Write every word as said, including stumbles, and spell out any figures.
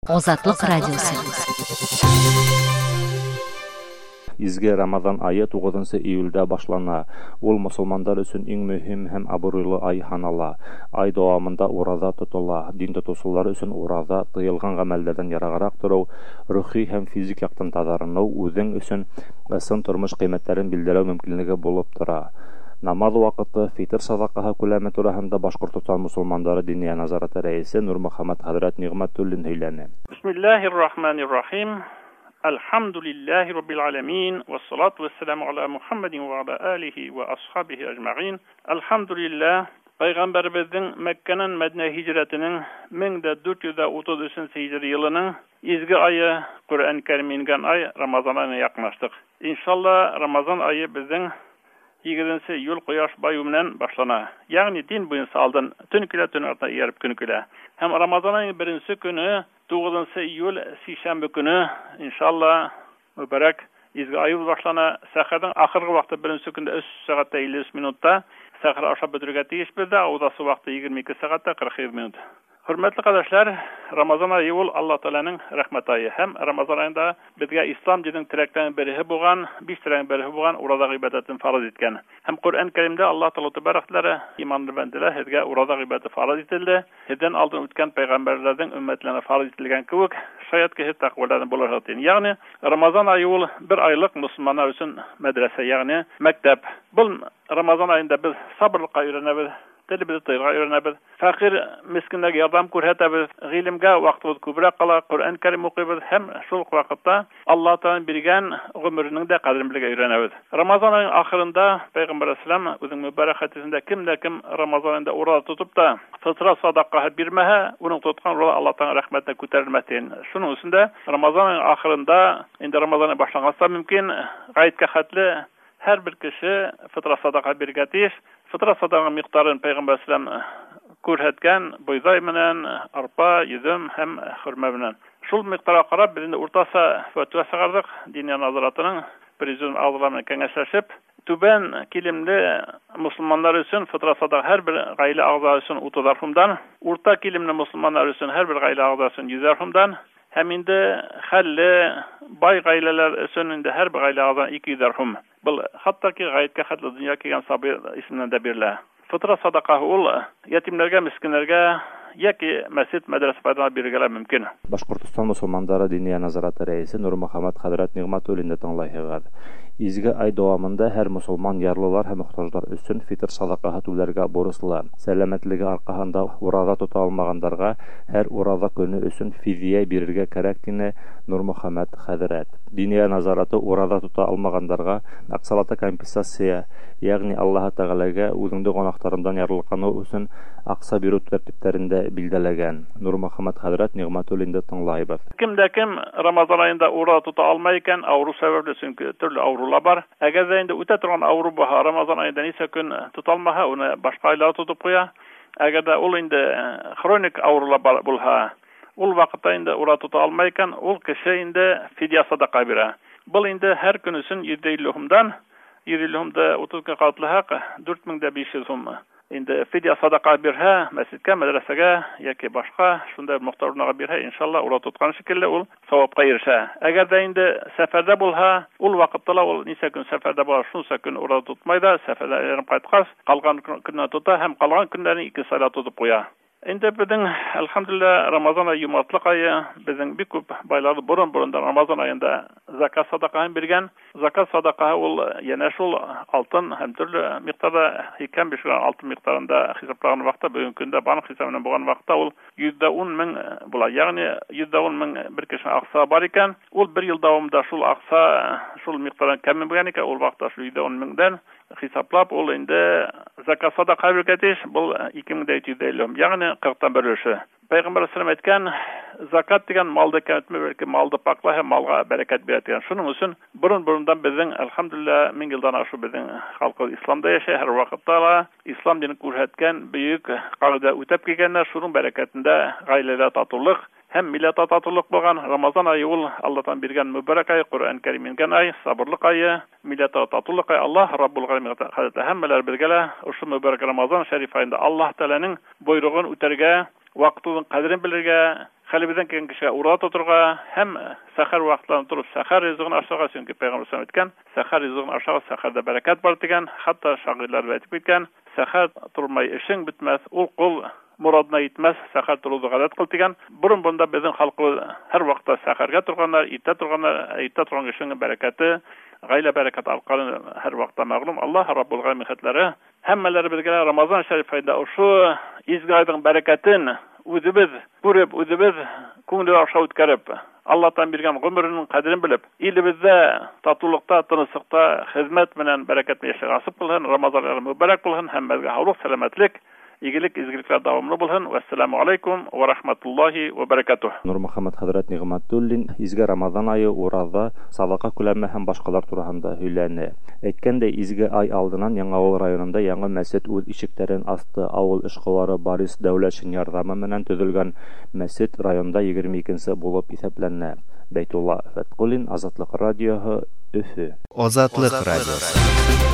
Азатлык радиосы. Изге Рамазан айы тугызынчы июльдә башлана. Ул мусулмандар өчен иң мөһим һәм абруйлы ай санала. Ай дәвамында ураза тотыла. Дин тотучылар өчен ураза тыелган гамәлләрдән яраграк тору, рухи һәм физик яктан тазарыну үзең өчен ысын тормыш кыйммәтләрен билдәләү мөмкинлеге булып тора. Намаз вакыты, фитр садакаһы күләме турында Башкортстан мусулманнары диния назараты рәисе Нурмөхәммәд хәзрәт Нигъмәтуллин һөйләне. Бисмиллаһир-рахманир-рахим. Алхамдулиллаһи раббил аламин ва салату вассаламу аля Мухаммадин ва аля алихи ва асхабихи аҗмаин. Алхамдулиллаһ, Пәйгамбәрбезнең Мәккәннән Мәдинә һиҗрәтенең мең дүрт йөз утыз өченче һиҗри елының изге айы, Куръан Кәрим ингән ай, Рамазан аена якынлаштык. Иншалла, Рамазан айы безнең егерменче июль кояш баю белән башлана. Ягъни дин буенча алдан төн килә, төн артына ияреп көн килә. Һәм Рамазан айының беренче көне тугызынчы июль сишәмбе көне иншалла мөбарәк изге ай башлана. Сәхәрнең ахыргы вакыты беренче көндә өч сәгатьтә илле өч минутта сәхәр ашап бетерергә тиеш бездә, аудасы вакыты егерме ике сәгатьтә кырык җиде минут. Хөрмәтле кардәшләр, Рамазан айы ул Алла Тәгаләнең рәхмәт айы. Һәм Рамазан аенда безгә ислам диненең терәкләреннән бере булган, биш терәк бере булган ураза гыйбадәтен фарыз иткән. Һәм Куръан Кәримдә Алла Тәгалә тәбәрәкләре иманлы бәндәләр һезгә ураза гыйбадәте фарыз ителде. Һездән алдан үткән пәйгамбәрләрнең өммәтләренә фарыз ителгән кебек, шаят ки тәкъвадан булырга тиен. Ягъни Рамазан айы ул бер айлык мусламаннар өчен мәдрәсә, ягъни мәктәп. Бу Рамазан аенда без сабырлыкка өйрәнәбез. Телебезне тыйырга өйрәнәбез. Фәкыйрь мискиннәргә ярдәм күрсәтәбез. Гыйлемгә вакытыбыз күбрәк кала, Куръан Кәрим укыйбыз һәм шул вакытта Алла Тәгалә биргән гомернең дә кадерен белергә өйрәнәбез. Рамазан айының ахырында Пәйгамбәр салам үзенең мөбарәк хәдисендә кемдә кем Рамазан айында ураза тотып та фитра садакаһы бирмәһә, уның тоткан ураза Алла Тәгалә рәхмәтенә күтәрелмәс дигән. Шуның өчен Рамазан айының ахырында, инде Рамазан башланганса мөмкин, гаеткә хәтле һәр бер кеше фитра садака бирергә тиеш. Фитра садаканың микъдарын Пәйгамбәр салам күрсәткән бойдай менән, арпа, йөзем һәм хөрмә белән. Шул микъдарга карап без инде уртаса фәтва чыгардык. Диния назаратының президент алдыларына кәңәшләшеп, түбән килемле мусламаннар өчен фитра садака һәр бер гаилә агзасы өчен утыз дәрхәмдән, урта килемле мусламаннар өчен һәр бер гаилә агзасы өчен йөз дәрхәмдән, һәм инде хәлле бай гаиләләр өчен инде һәр бер гаилә агзасы ике йөз дәрхәм. Бұл хаттаки гаеткә хәтле дөнья килгән сабый исеменнән дә бирелә. Фитра садакаһы ул ятимнәргә, мискиннәргә яки мәсҗид, мәдрәсә файдаланып бирергә мөмкин. Башкортстан мусулманнары диния назараты рәисе Нурмөхәммәд хәзрәт Нигъмәтуллинне тыңлайһыгыз. Изге ай дәвамында һәр мусулман ярлылар һәм мохтаҗлар өчен фитр садакаһы түләргә бурычлы. Сәламәтлеге аркаһында ураза тота алмагандарга һәр ураза көне өчен фидия бирергә кирәк дине Нурмөхәммәд хәзрәт. Диния назараты ураза тота алмагандарга аксалата компенсация, ягъни Аллаһ Тәгаләгә үзеңдә гынахтарындан ярлылыклану өчен акса бирү тәртипләрендә билдәләгән. Нурмөхәммәд хәзрәт Нигъмәтуллинне тыңлайбыз. Кемдә кем Рамазан аенда ураза тота алмый икән, авыру сәбәпле, чөнки төрле авырулар бар. Әгәр дә инде үтә торган авыру булса, Рамазан аенда ничә көн тота алмаһа, уны башка айларда тотып куя. Әгәр дә ул инде хроник авырулар булса, ул вакытта инде ураза тота алмый икән, ул кеше инде фидия садака бирә. Бу инде һәр көн өчен йөз илле һумдан, йөз илле һумда утыз көн катлы хак дүрт мең дә биш йөз һум. Инде фидия садака бирһә, мәсҗидкә, мәдрәсәгә яки башка шундай мохтарга бирһә, иншалла ураза тоткан шикелле ул савапка ирешә. Әгәр дә инде сәфәрдә булса, ул вакытта ул ничә көн сәфәрдә була, шунча көн ураза тотмай да, сәфәрдә ярым кайткач, калган көнне тота һәм калган көннәрне ике сайла тотып куя. Инде безнең әлхәмдүлилләһ Рамазан айы юмартлык айы, безнең бик күп байлар борын-борында Рамазан аенда закат садакаһын биргән. Закат садакаһы ул янә шул алтын һәм төрле микъдарда икән биш алтын микъдарында хисаплаган вакытта, бүгенге көндә банк хисабыннан булган вакытта ул йөз ун мең була. Ягъни йөз ун мең бер кеше акса бар икән. Ул бер ел дәвамында шул акса, шул микъдардан кәм булган икән. Ул вакытта шул йөз ун меңдән хисаплап ул инде закат садака биргәтеш, бу ике мең дүрт йөз илле, ягъни кырыктан бер өлеше. Пәйгамбәр салам әйткән, закат дигән малды кәметме, бәлки малды пакла һәм малга бәрәкәт бирә дигән. Шуның өчен борын-борындан безнең әлхәмдүлилләһ мең елдан ашу безнең халкы исламда яшәй, һәр вакытта ла ислам динен күрсәткән бөек кагыйдә үтәп килгәннәр. Шуның бәрәкәтендә гаиләдә татулык һәм милләттә татулык булган. Рамазан айы ул Аллаһтан биргән мөбарәк ай, Куръан Кәрим ингән ай, сабырлык айы, милләттә татулык ай. Аллаһ Раббул галәмин хәзрәте һәммәләр бергә ошо мөбарәк Рамазан шәриф аенда Аллаһ Тәгаләнең буйрыгын үтәргә, вакытының кадерен белергә хәлебездән килгән кешегә урда тотырга һәм сәхәр вакытларында торып сәхәр ризыгын ашарга, чөнки Пәйгамбәр саллаллаһу алейһи ва саллям әйткән, сәхәр ризыгын ашарга, сәхәрдә бәрәкәт бар дигән, хәтта шагыйрьләр әйтеп киткән, сәхәр тормай эшең бетмәс, ул кул muradına yetmez, səhər turuldu ғadat qıl degen. Burun bunda bizim halkı her vaqtda səhərgə turganlar, ittə turganlar, ittə turgan kişinin bərəkəti, gaylə bərəkət alqanı her vaqtda məğlum. Allah Rabbul Gaymi xətləri həmmələri bilgələ Ramazan şərifəyində şu izgi aydın bərəkətin üzübüz, görüb, üzübüz көңілі аша үткәреп, Allah'tan birgən ömrünün qədrini bilib, ilimizdə, tatulluqda, tınısıqda, xizmət menən bərəkət yaşağı asıb qılın, Ramazanları mübarək qılın, həmməlgə havluq, sələmətlik, İyilik, izgilikler davamlı bulun. Vesselamu aleykum ve rahmetullahi ve berekatuh. Nur Muhammed Hazret Nigmatullin izgi Ramazan ayı uğrada sadaka kulemme hem başkalar turağında hüyləni. Etkende izgi ay aldınan Yaңавыл rayonunda yanı mescid öz işiklerin astı avul işqıları Baris Devletşin yardımı menen tüzülgen mescid rayonda yigirme ikinci bulup isəplənə. Beytullah Fətqulin, Azatlık Radyohu, Üfü. Azatlık Radyosu.